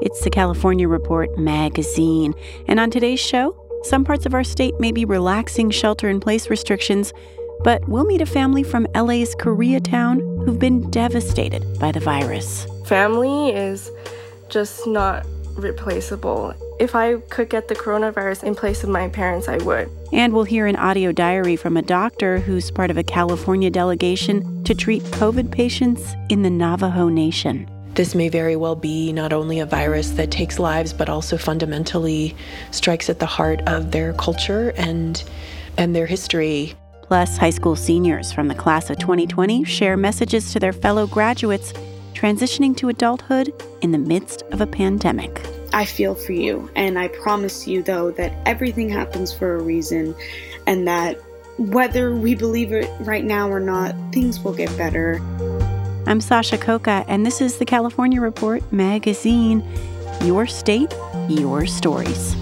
It's the California Report magazine. And on today's show, some parts of our state may be relaxing shelter-in-place restrictions, but we'll meet a family from LA's Koreatown who've been devastated by the virus. Family is just not replaceable. If I could get the coronavirus in place of my parents, I would. And we'll hear an audio diary from a doctor who's part of a California delegation to treat COVID patients in the Navajo Nation. This may very well be not only a virus that takes lives, but also fundamentally strikes at the heart of their culture and their history. Plus, high school seniors from the class of 2020 share messages to their fellow graduates transitioning to adulthood in the midst of a pandemic. I feel for you, and I promise you, though, that everything happens for a reason, and that whether we believe it right now or not, things will get better. I'm Sasha Khokha, and this is the California Report magazine. Your state, your stories.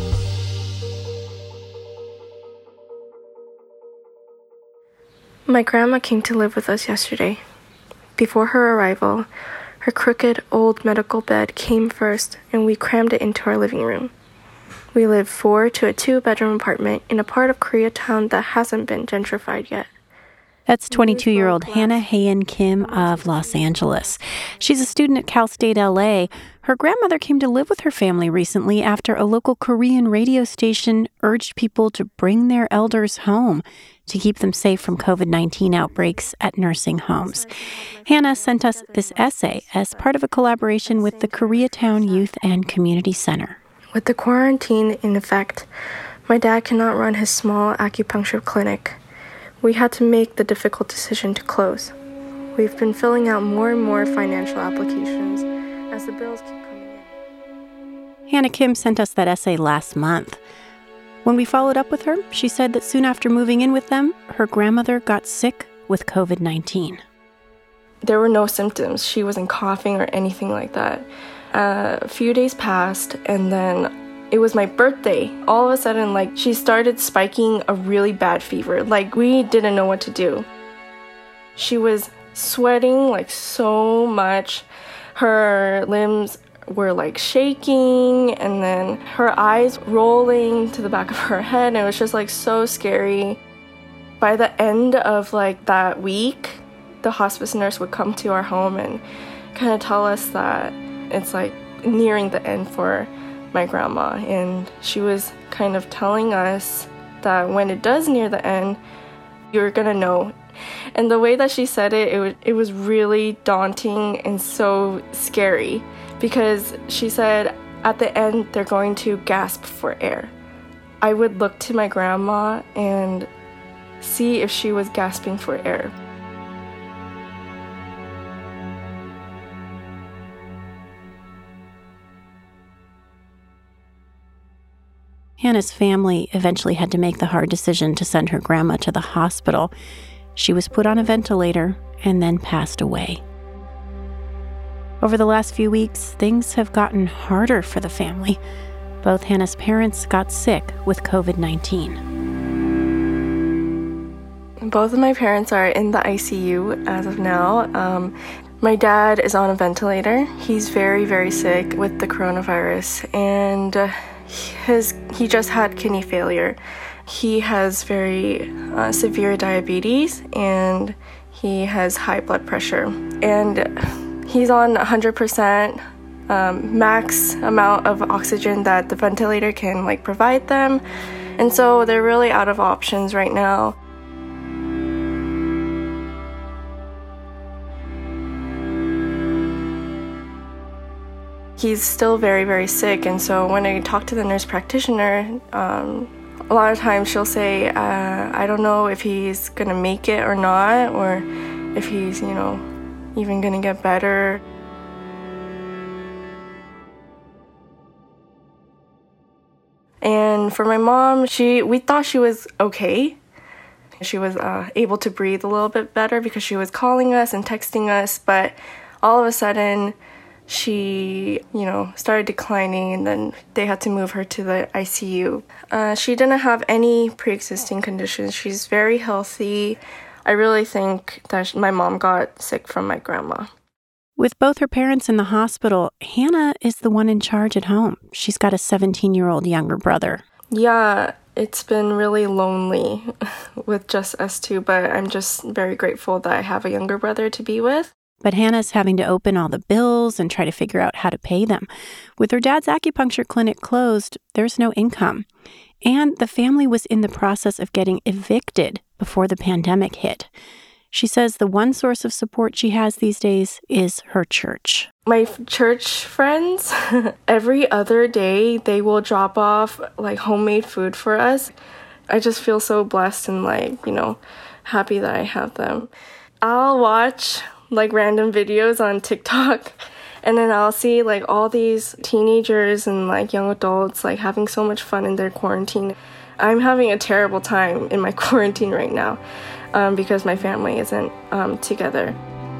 My grandma came to live with us yesterday. Before her arrival, her crooked old medical bed came first, and we crammed it into our living room. We live 4 to a 2-bedroom apartment in a part of Koreatown that hasn't been gentrified yet. That's 22-year-old Hannah Hayan Kim of Los Angeles. She's a student at Cal State LA. Her grandmother came to live with her family recently after a local Korean radio station urged people to bring their elders home to keep them safe from COVID-19 outbreaks at nursing homes. Hannah sent us this essay as part of a collaboration with the Koreatown Youth and Community Center. With the quarantine in effect, my dad cannot run his small acupuncture clinic. We had to make the difficult decision to close. We've been filling out more and more financial applications as the bills keep coming in. Hannah Kim sent us that essay last month. When we followed up with her, she said that soon after moving in with them, her grandmother got sick with COVID-19. There were no symptoms. She wasn't coughing or anything like that. A few days passed, and then it was my birthday. All of a sudden, she started spiking a really bad fever. We didn't know what to do. She was sweating, so much. Her limbs were, shaking, and then her eyes rolling to the back of her head. And it was just, so scary. By the end of, that week, the hospice nurse would come to our home and kind of tell us that it's, nearing the end for my grandma, and she was kind of telling us that when it does near the end, you're gonna know. And the way that she said it was really daunting and so scary, because she said at the end they're going to gasp for air. I would look to my grandma and see if she was gasping for air. Hannah's family eventually had to make the hard decision to send her grandma to the hospital. She was put on a ventilator and then passed away. Over the last few weeks, things have gotten harder for the family. Both Hannah's parents got sick with COVID-19. Both of my parents are in the ICU as of now. My dad is on a ventilator. He's very, very sick with the coronavirus, and he just had kidney failure. He has very severe diabetes, and he has high blood pressure. And he's on 100% max amount of oxygen that the ventilator can provide them. And so they're really out of options right now. He's still very, very sick, and so when I talk to the nurse practitioner, a lot of times she'll say, I don't know if he's gonna make it or not, or if he's, even gonna get better. And for my mom, we thought she was okay. She was able to breathe a little bit better because she was calling us and texting us, but all of a sudden, she, started declining, and then they had to move her to the ICU. She didn't have any pre-existing conditions. She's very healthy. I really think that my mom got sick from my grandma. With both her parents in the hospital, Hannah is the one in charge at home. She's got a 17-year-old younger brother. Yeah, it's been really lonely with just us two, but I'm just very grateful that I have a younger brother to be with. But Hannah's having to open all the bills and try to figure out how to pay them. With her dad's acupuncture clinic closed, there's no income. And the family was in the process of getting evicted before the pandemic hit. She says the one source of support she has these days is her church. My church friends, every other day, they will drop off like homemade food for us. I just feel so blessed and happy that I have them. I'll watch like random videos on TikTok, and then I'll see like all these teenagers and like young adults like having so much fun in their quarantine. I'm having a terrible time in my quarantine right now because my family isn't together.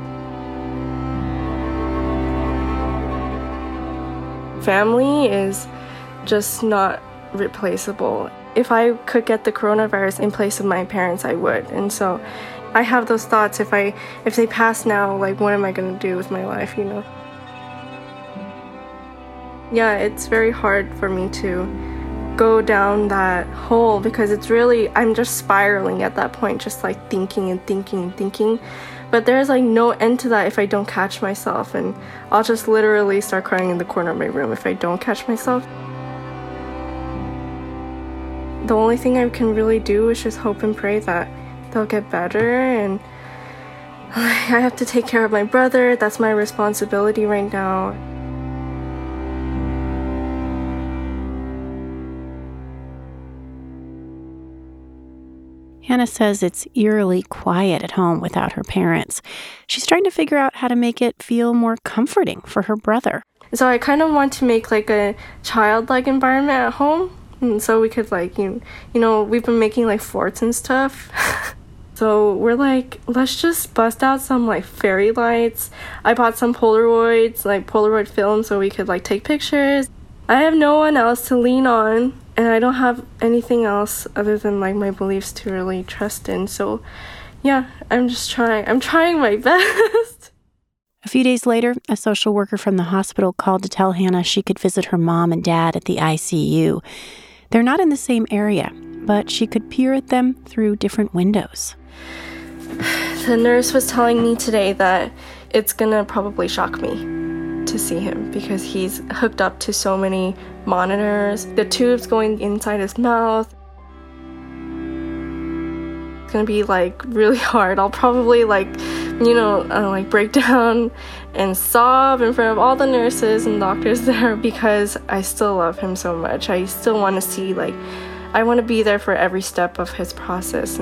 Family is just not replaceable. If I could get the coronavirus in place of my parents, I would. And so I have those thoughts. If they pass now, like, what am I going to do with my life, Yeah, it's very hard for me to go down that hole because I'm just spiraling at that point, just like thinking and thinking and thinking. But there's like no end to that if I don't catch myself, and I'll just literally start crying in the corner of my room if I don't catch myself. The only thing I can really do is just hope and pray that they'll get better, and I have to take care of my brother. That's my responsibility right now. Hannah says it's eerily quiet at home without her parents. She's trying to figure out how to make it feel more comforting for her brother. So I kind of want to make like a childlike environment at home. And so we could like, we've been making like forts and stuff. So we're like, let's just bust out some like fairy lights. I bought some Polaroids, like Polaroid film, so we could like take pictures. I have no one else to lean on, and I don't have anything else other than like my beliefs to really trust in. So yeah, I'm trying my best. A few days later, a social worker from the hospital called to tell Hannah she could visit her mom and dad at the ICU. They're not in the same area, but she could peer at them through different windows. The nurse was telling me today that it's gonna probably shock me to see him because he's hooked up to so many monitors, the tubes going inside his mouth. It's gonna be like really hard. I'll probably like break down and sob in front of all the nurses and doctors there because I still love him so much. I still want to see, I want to be there for every step of his process,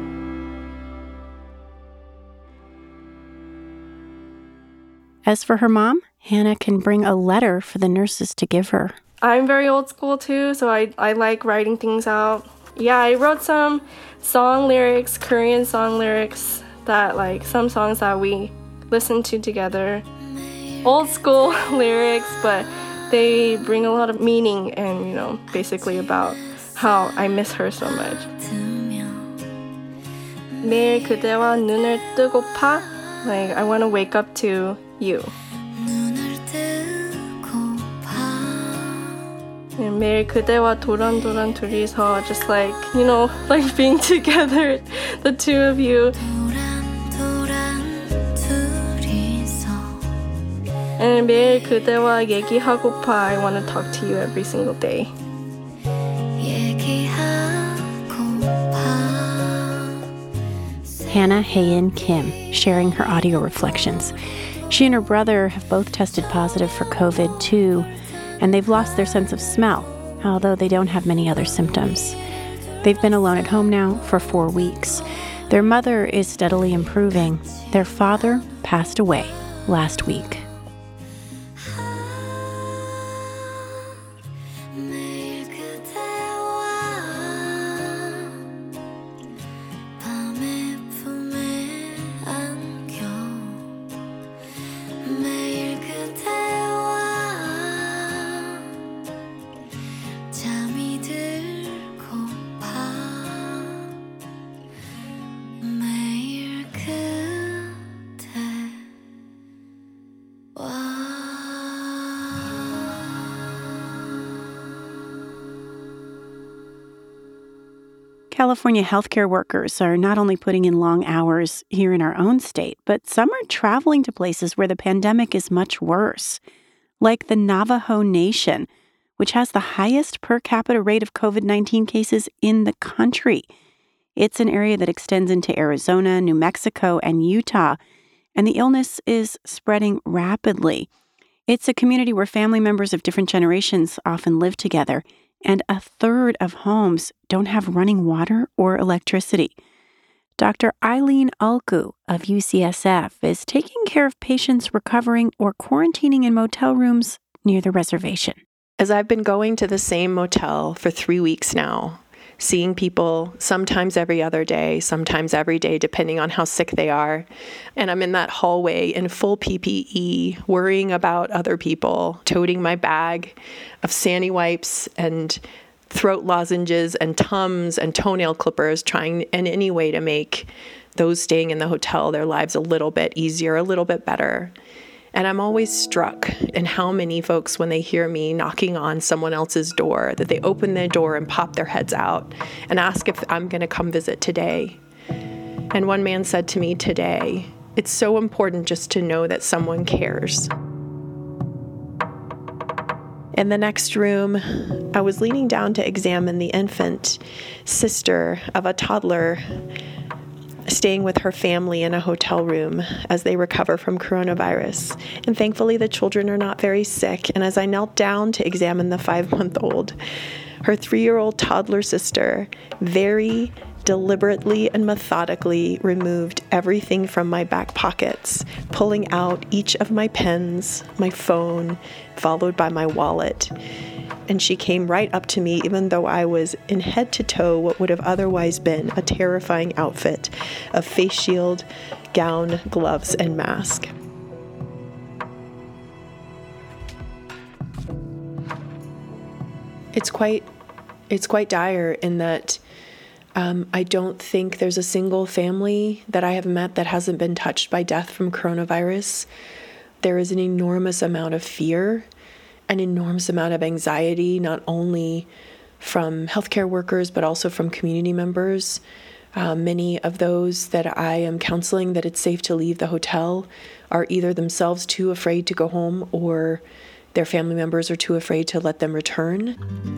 As for her mom, Hannah can bring a letter for the nurses to give her. I'm very old school too, so I like writing things out. Yeah, I wrote some song lyrics, Korean song lyrics, that some songs that we listened to together. Old school lyrics, but they bring a lot of meaning and, basically about how I miss her so much. 매일 그대와 눈을 뜨고파. I want to wake up to you. And 매일 그대와 도란도란 둘이서, just being together, the two of you. And 매일 그대와 얘기하고파. I want to talk to you every single day. Hannah Haein Kim sharing her audio reflections. She and her brother have both tested positive for COVID too, and they've lost their sense of smell, although they don't have many other symptoms. They've been alone at home now for 4 weeks. Their mother is steadily improving. Their father passed away last week. California healthcare workers are not only putting in long hours here in our own state, but some are traveling to places where the pandemic is much worse, like the Navajo Nation, which has the highest per capita rate of COVID-19 cases in the country. It's an area that extends into Arizona, New Mexico, and Utah, and the illness is spreading rapidly. It's a community where family members of different generations often live together, and a third of homes don't have running water or electricity. Dr. Eileen Ulku of UCSF is taking care of patients recovering or quarantining in motel rooms near the reservation. As I've been going to the same motel for 3 weeks now, seeing people sometimes every other day, sometimes every day, depending on how sick they are. And I'm in that hallway in full PPE, worrying about other people, toting my bag of Sani wipes and throat lozenges and Tums and toenail clippers, trying in any way to make those staying in the hotel their lives a little bit easier, a little bit better. And I'm always struck in how many folks, when they hear me knocking on someone else's door, that they open their door and pop their heads out and ask if I'm going to come visit today. And one man said to me today, "It's so important just to know that someone cares." In the next room, I was leaning down to examine the infant sister of a toddler staying with her family in a hotel room as they recover from coronavirus. And thankfully, the children are not very sick. And as I knelt down to examine the 5-month-old, her 3-year-old toddler sister very deliberately and methodically removed everything from my back pockets, pulling out each of my pens, my phone, followed by my wallet. And she came right up to me, even though I was in head to toe what would have otherwise been a terrifying outfit of face shield, gown, gloves, and mask. It's quite dire in that I don't think there's a single family that I have met that hasn't been touched by death from coronavirus. There is an enormous amount of fear, an enormous amount of anxiety, not only from healthcare workers, but also from community members. Many of those that I am counseling that it's safe to leave the hotel are either themselves too afraid to go home or their family members are too afraid to let them return.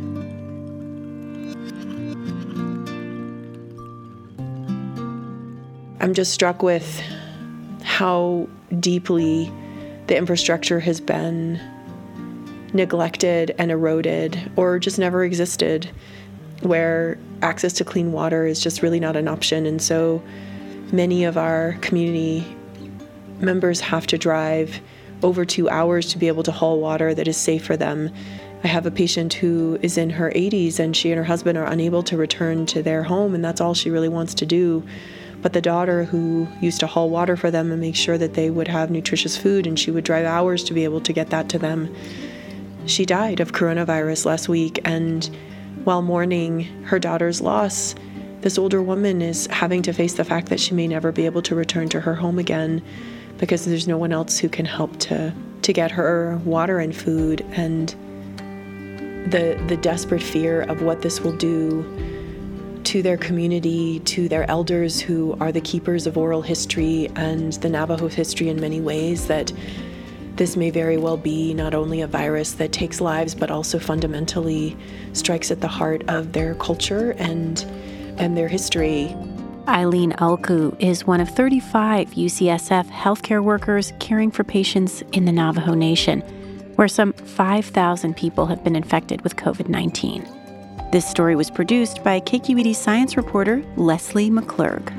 I'm just struck with how deeply the infrastructure has been neglected and eroded or just never existed, where access to clean water is just really not an option. And so many of our community members have to drive over 2 hours to be able to haul water that is safe for them. I have a patient who is in her 80s and she and her husband are unable to return to their home, and that's all she really wants to do. But the daughter who used to haul water for them and make sure that they would have nutritious food, and she would drive hours to be able to get that to them, she died of coronavirus last week. And while mourning her daughter's loss, this older woman is having to face the fact that she may never be able to return to her home again because there's no one else who can help to get her water and food. And the desperate fear of what this will do to their community, to their elders who are the keepers of oral history and the Navajo history in many ways, that this may very well be not only a virus that takes lives, but also fundamentally strikes at the heart of their culture and their history. Eileen Ulku is one of 35 UCSF healthcare workers caring for patients in the Navajo Nation, where some 5,000 people have been infected with COVID-19. This story was produced by KQED science reporter Leslie McClurg.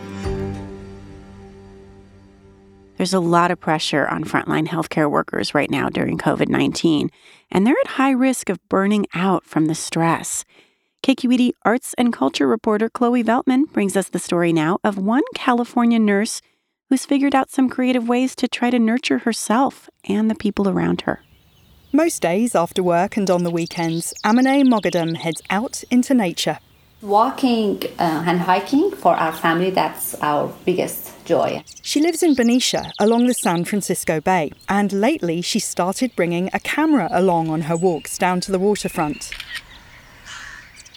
There's a lot of pressure on frontline healthcare workers right now during COVID-19, and they're at high risk of burning out from the stress. KQED arts and culture reporter Chloe Veltman brings us the story now of one California nurse who's figured out some creative ways to try to nurture herself and the people around her. Most days after work and on the weekends, Amine Mogadam heads out into nature. Walking and hiking for our family, that's our biggest joy. She lives in Benicia along the San Francisco Bay, and lately she started bringing a camera along on her walks down to the waterfront.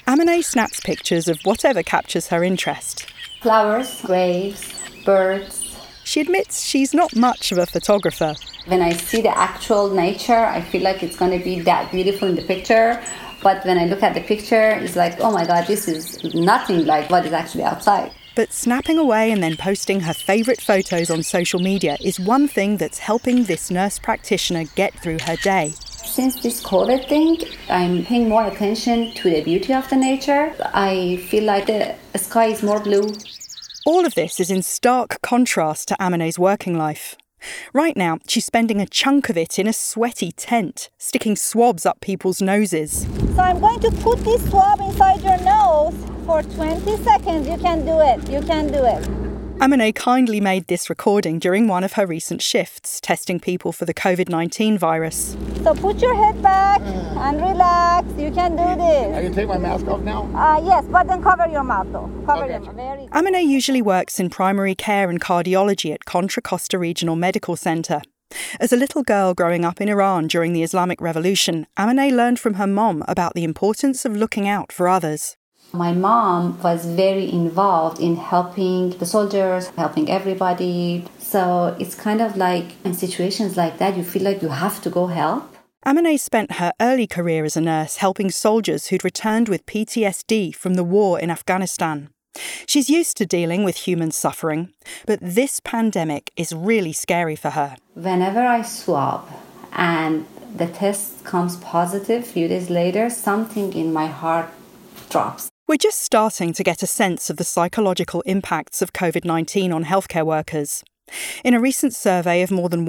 Amine snaps pictures of whatever captures her interest. Flowers, graves, birds. She admits she's not much of a photographer. When I see the actual nature, I feel like it's going to be that beautiful in the picture. But when I look at the picture, it's like, oh my God, this is nothing like what is actually outside. But snapping away and then posting her favourite photos on social media is one thing that's helping this nurse practitioner get through her day. Since this COVID thing, I'm paying more attention to the beauty of the nature. I feel like the sky is more blue. All of this is in stark contrast to Amine's working life. Right now, she's spending a chunk of it in a sweaty tent, sticking swabs up people's noses. So I'm going to put this swab inside your nose for 20 seconds. You can do it. You can do it. Amine kindly made this recording during one of her recent shifts, testing people for the COVID-19 virus. So put your head back and relax. You can do this. I can take my mask off now? Yes, but then cover your mouth though. Cover your mouth. Very good. Amine usually works in primary care and cardiology at Contra Costa Regional Medical Centre. As a little girl growing up in Iran during the Islamic Revolution, Amine learned from her mom about the importance of looking out for others. My mom was very involved in helping the soldiers, helping everybody. So it's kind of like in situations like that, you feel like you have to go help. Amine spent her early career as a nurse helping soldiers who'd returned with PTSD from the war in Afghanistan. She's used to dealing with human suffering, but this pandemic is really scary for her. Whenever I swab and the test comes positive, a few days later, something in my heart drops. We're just starting to get a sense of the psychological impacts of COVID-19 on healthcare workers. In a recent survey of more than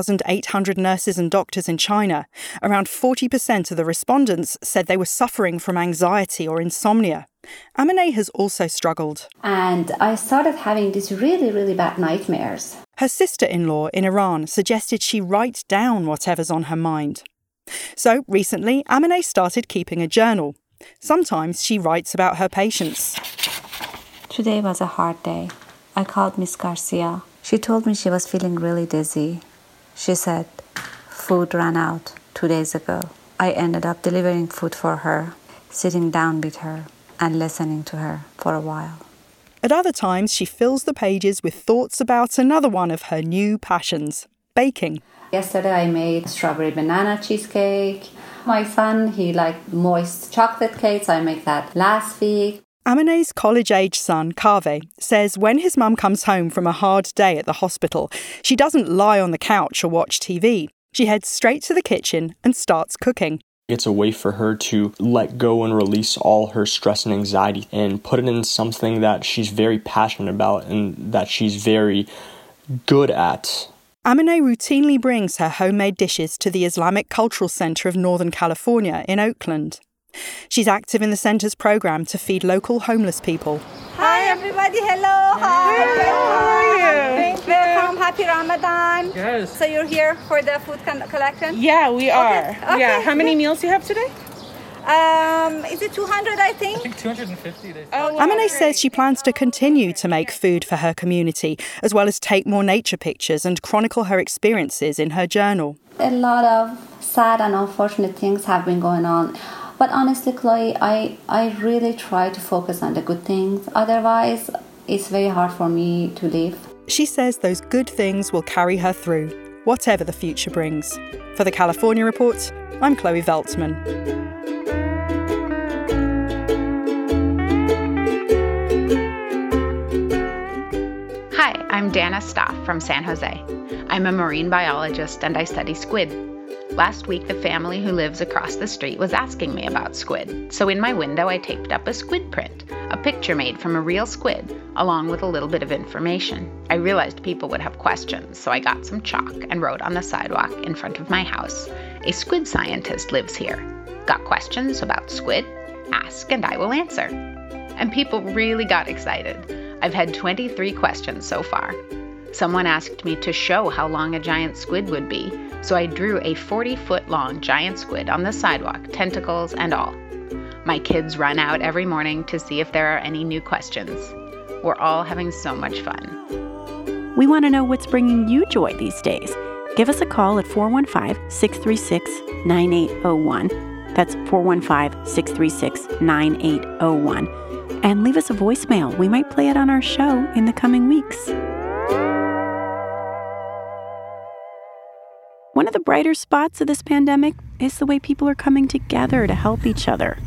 1,800 nurses and doctors in China, around 40% of the respondents said they were suffering from anxiety or insomnia. Amine has also struggled. And I started having these really, really bad nightmares. Her sister-in-law in Iran suggested she write down whatever's on her mind. So recently, Amine started keeping a journal. Sometimes she writes about her patients. Today was a hard day. I called Miss Garcia. She told me she was feeling really dizzy. She said, food ran out 2 days ago. I ended up delivering food for her, sitting down with her and listening to her for a while. At other times, she fills the pages with thoughts about another one of her new passions, baking. Yesterday I made strawberry banana cheesecake. My son, he liked moist chocolate cakes. I make that last week. Amine's college-age son, Kaveh, says when his mum comes home from a hard day at the hospital, she doesn't lie on the couch or watch TV. She heads straight to the kitchen and starts cooking. It's a way for her to let go and release all her stress and anxiety and put it in something that she's very passionate about and that she's very good at. Amine routinely brings her homemade dishes to the Islamic Cultural Center of Northern California in Oakland. She's active in the center's program to feed local homeless people. Hi, everybody. Hello. Hi. How are you? Welcome. Happy Ramadan. Yes. So you're here for the food collection? Yeah, we are. Okay. Yeah. How many meals do you have today? Is it 200, I think? I think 250. Amine says she plans to continue to make food for her community, as well as take more nature pictures and chronicle her experiences in her journal. A lot of sad and unfortunate things have been going on. But honestly, Chloe, I really try to focus on the good things. Otherwise, it's very hard for me to live. She says those good things will carry her through, whatever the future brings. For the California Report, I'm Chloe Veltman. Hi, I'm Dana Stoff from San Jose. I'm a marine biologist and I study squid. Last week, the family who lives across the street was asking me about squid, so in my window I taped up a squid print, a picture made from a real squid, along with a little bit of information. I realized people would have questions, so I got some chalk and wrote on the sidewalk in front of my house, "A squid scientist lives here. Got questions about squid? Ask and I will answer." And people really got excited. I've had 23 questions so far. Someone asked me to show how long a giant squid would be, so I drew a 40-foot-long giant squid on the sidewalk, tentacles and all. My kids run out every morning to see if there are any new questions. We're all having so much fun. We want to know what's bringing you joy these days. Give us a call at 415-636-9801. That's 415-636-9801. And leave us a voicemail. We might play it on our show in the coming weeks. One of the brighter spots of this pandemic is the way people are coming together to help each other.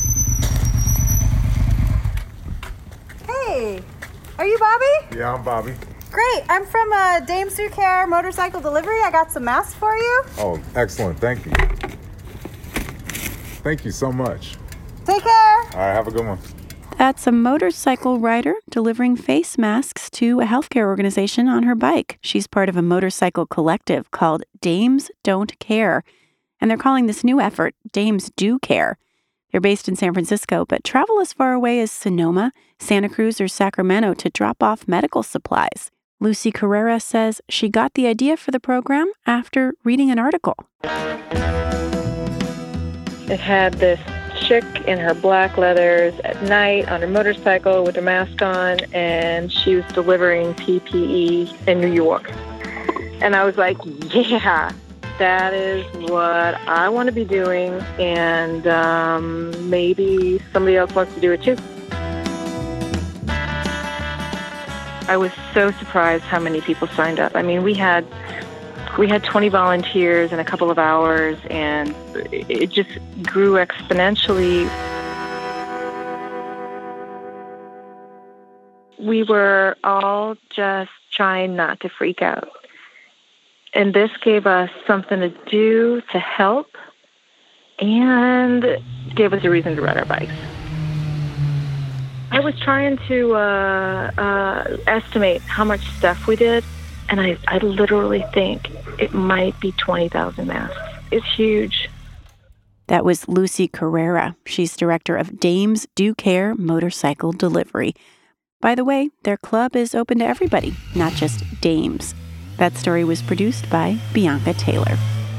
Hey, are you Bobby? Yeah, I'm Bobby. Great, I'm from Dames Do Care Motorcycle Delivery. I got some masks for you. Oh, excellent, thank you. Thank you so much. Take care. All right, have a good one. That's a motorcycle rider delivering face masks to a healthcare organization on her bike. She's part of a motorcycle collective called Dames Don't Care, and they're calling this new effort Dames Do Care. They're based in San Francisco, but travel as far away as Sonoma, Santa Cruz, or Sacramento to drop off medical supplies. Lucy Carrera says she got the idea for the program after reading an article. It had this chick in her black leathers at night on her motorcycle with her mask on, and she was delivering PPE in New York. And I was like, yeah, that is what I want to be doing, and maybe somebody else wants to do it too. I was so surprised how many people signed up. I mean, we had 20 volunteers in a couple of hours, and it just grew exponentially. We were all just trying not to freak out. And this gave us something to do to help, and gave us a reason to ride our bikes. I was trying to estimate how much stuff we did, and I literally think it might be 20,000 masks. It's huge. That was Lucy Carrera. She's director of Dames Do Care Motorcycle Delivery. By the way, their club is open to everybody, not just dames. That story was produced by Bianca Taylor.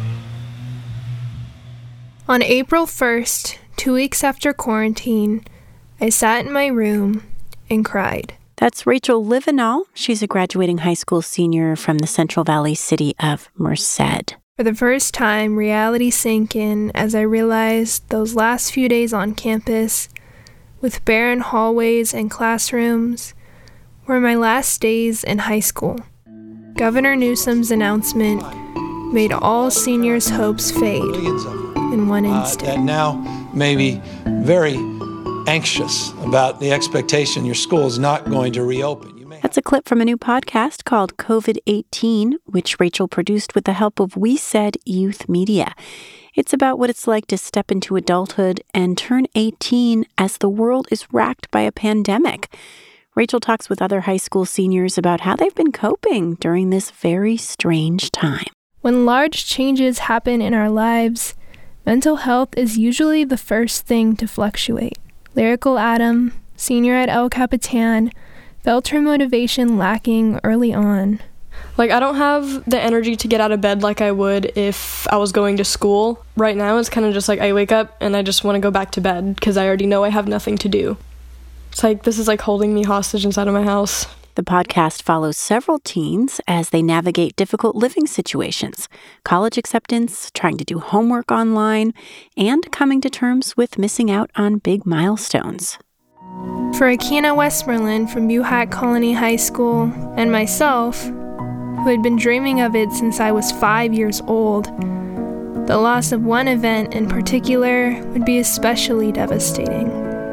On April 1st, 2 weeks after quarantine, I sat in my room and cried. That's Rachel Livenall. She's a graduating high school senior from the Central Valley city of Merced. For the first time, reality sank in as I realized those last few days on campus, with barren hallways and classrooms, were my last days in high school. Governor Newsom's announcement made all seniors' hopes fade in one instant. That now may be very anxious about the expectation your school is not going to reopen. That's a clip from a new podcast called COVID-18, which Rachel produced with the help of We Said Youth Media. It's about what it's like to step into adulthood and turn 18 as the world is racked by a pandemic. Rachel talks with other high school seniors about how they've been coping during this very strange time. When large changes happen in our lives, mental health is usually the first thing to fluctuate. Lyrical Adam, senior at El Capitan, felt her motivation lacking early on. Like, I don't have the energy to get out of bed like I would if I was going to school. Right now, it's kind of just like I wake up and I just want to go back to bed because I already know I have nothing to do. It's like this is like holding me hostage inside of my house. The podcast follows several teens as they navigate difficult living situations, college acceptance, trying to do homework online, and coming to terms with missing out on big milestones. For Akina Westmoreland from Buhat Colony High School, and myself, who had been dreaming of it since I was 5 years old, the loss of one event in particular would be especially devastating.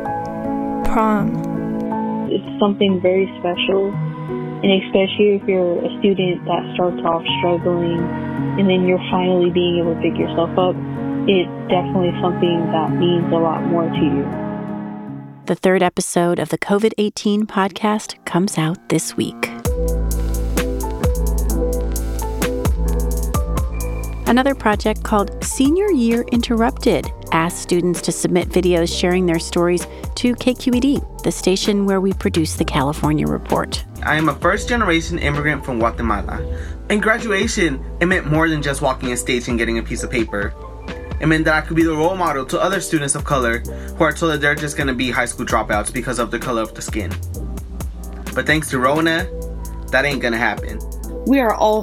Prom. It's something very special, and especially if you're a student that starts off struggling and then you're finally being able to pick yourself up, it's definitely something that means a lot more to you. The third episode of the COVID-18 podcast comes out this week. Another project called Senior Year Interrupted asks students to submit videos sharing their stories to KQED, the station where we produce the California Report. I am a first-generation immigrant from Guatemala. In graduation, it meant more than just walking a stage and getting a piece of paper. It meant that I could be the role model to other students of color who are told that they're just going to be high school dropouts because of the color of the skin. But thanks to Rona, that ain't going to happen. We are all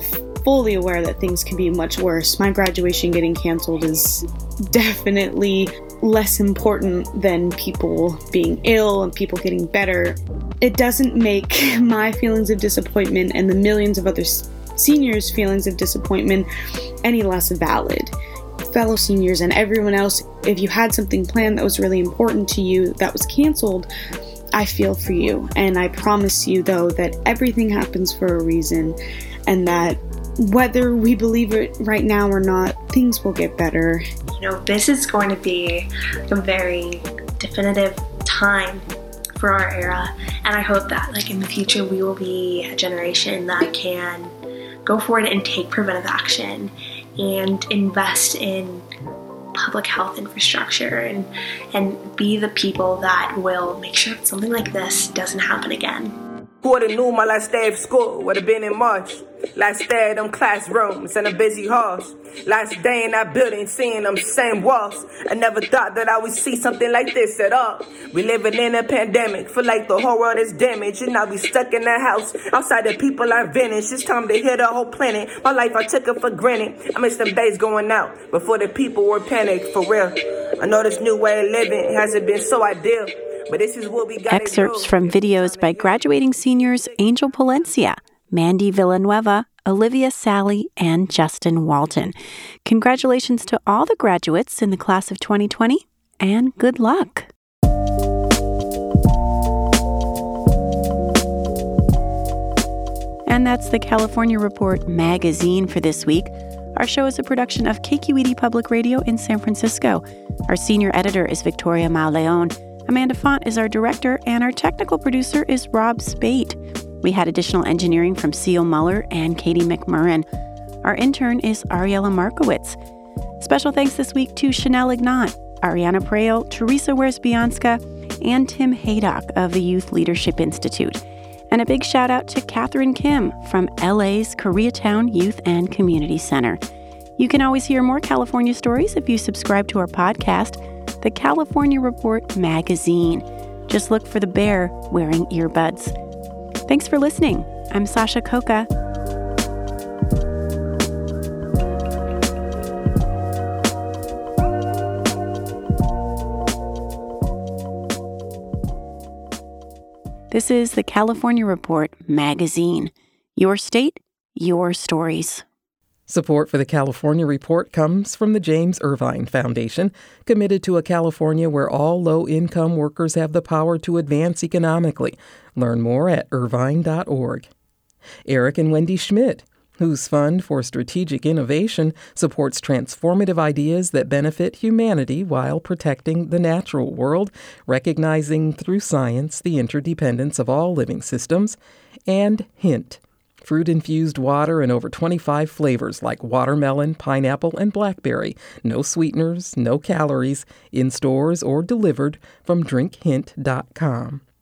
fully aware that things can be much worse. My graduation getting canceled is definitely less important than people being ill and people getting better. It doesn't make my feelings of disappointment and the millions of other seniors' feelings of disappointment any less valid. Fellow seniors and everyone else, if you had something planned that was really important to you that was canceled, I feel for you. And I promise you, though, that everything happens for a reason, and that whether we believe it right now or not, things will get better. You know, this is going to be a very definitive time for our era, and I hope that, like, in the future, we will be a generation that can go forward and take preventive action and invest in public health infrastructure and be the people that will make sure that something like this doesn't happen again. Who would've knew my last day of school would've been in March? Last day of them classrooms and the busy halls. Last day in that building seeing them same walls. I never thought that I would see something like this at all. We living in a pandemic, feel like the whole world is damaged, and now we stuck in the house. Outside the people are vanished, it's time to heal the whole planet. My life I took it for granted. I miss them days going out before the people were panicked, for real. I know this new way of living hasn't been so ideal. But this is what we got. Excerpts from videos by graduating seniors Angel Palencia, Mandy Villanueva, Olivia Sally, and Justin Walton. Congratulations to all the graduates in the class of 2020, and good luck. And that's the California Report magazine for this week. Our show is a production of KQED Public Radio in San Francisco. Our senior editor is Victoria Mauleon. Amanda Font is our director, and our technical producer is Rob Spate. We had additional engineering from Seal Muller and Katie McMurrin. Our intern is Ariella Markowitz. Special thanks this week to Chanel Ignat, Ariana Preo, Teresa Wersbianska, and Tim Haydock of the Youth Leadership Institute. And a big shout out to Catherine Kim from LA's Koreatown Youth and Community Center. You can always hear more California stories if you subscribe to our podcast, The California Report magazine. Just look for the bear wearing earbuds. Thanks for listening. I'm Sasha Coca. This is the California Report magazine. Your state, your stories. Support for the California Report comes from the James Irvine Foundation, committed to a California where all low-income workers have the power to advance economically. Learn more at irvine.org. Eric and Wendy Schmidt, whose Fund for Strategic Innovation supports transformative ideas that benefit humanity while protecting the natural world, recognizing through science the interdependence of all living systems. And Hint, fruit-infused water in over 25 flavors like watermelon, pineapple, and blackberry. No sweeteners, no calories, in stores or delivered from drinkhint.com.